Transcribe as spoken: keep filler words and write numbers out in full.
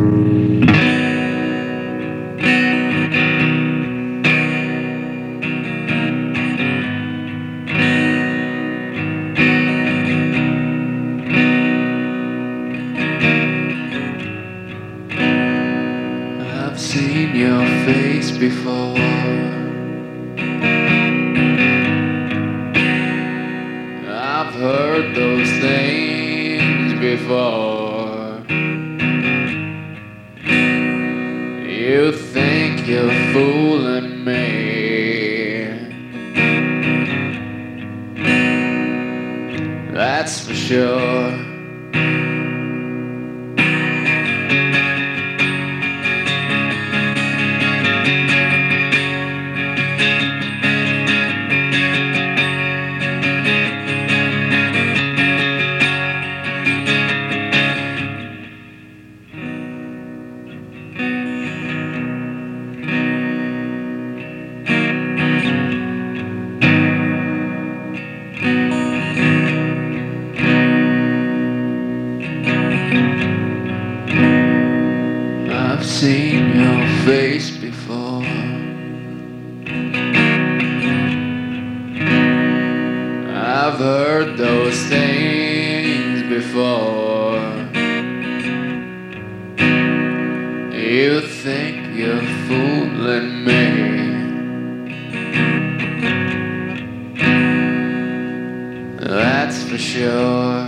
I've seen your face before. I've heard those things before. You think you're fooling me. That's for sure. I've seen your face before. I've heard those things before. You think you're fooling me. That's for sure.